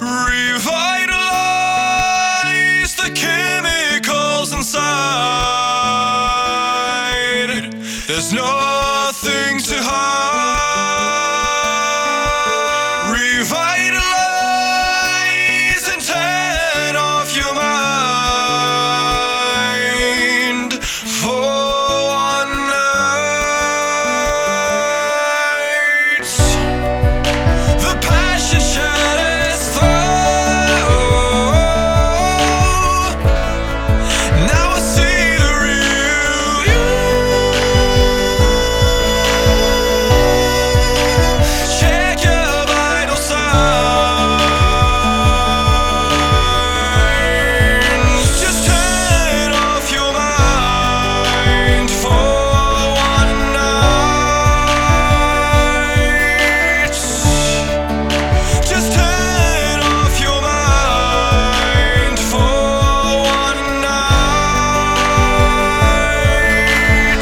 Revitalize the chemicals inside. There's nothing to hide. Revitalize and turn off your mind for one night. The passion shatters through. Now I see the real you. Check your vital signs. Just turn off your mind for one night. Just turn off your mind for one night.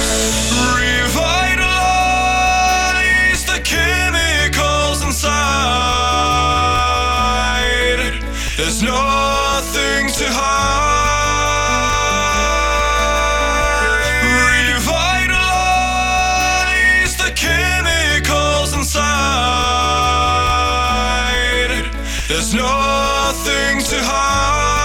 Revitalize the chemicals inside. There's nothing to hide. Revitalize the chemicals inside. There's nothing to hide.